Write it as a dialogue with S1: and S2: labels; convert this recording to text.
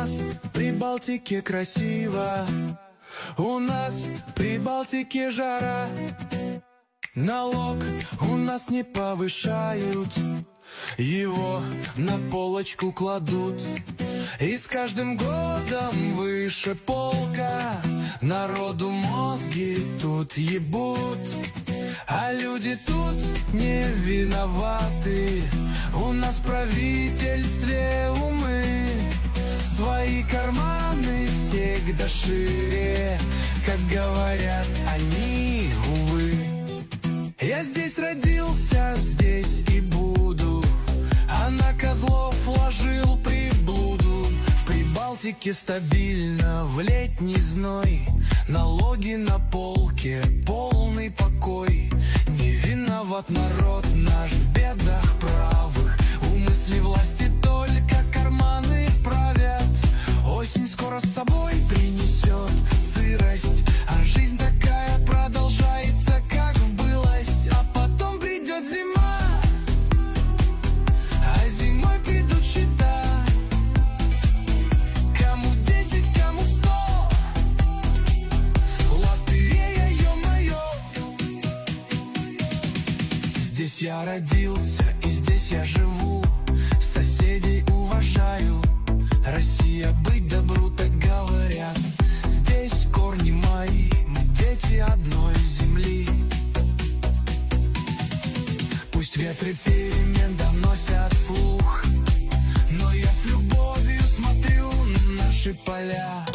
S1: нас в Прибалтике красиво, у нас в Прибалтике жара. Налог у нас не повышают, его на полочку кладут. И с каждым годом выше полка, народу мозги тут ебут. А люди тут не виноваты, у нас в правительстве умы. Свои карманы всегда шире, как говорят они, увы. Я здесь родился, здесь и буду, а на козлов ложил приблуду. В Прибалтике стабильно, в летний зной, налоги на полке, полный покой. Не виноват народ наш в бедах правых, у мысли власти только карманы правят. Осень скоро с собой принесет сырость, а жизнь такая продолжается, как в былость. А потом придет зима, а зимой придут счета. Кому 10, кому 100, лотерея, ё-моё. Здесь я родился и здесь я живу, соседей уважаю. Россия, быть добру, так говорят. Здесь корни мои, мы дети одной земли. Пусть ветры перемен доносят слух, но я с любовью смотрю на наши поля.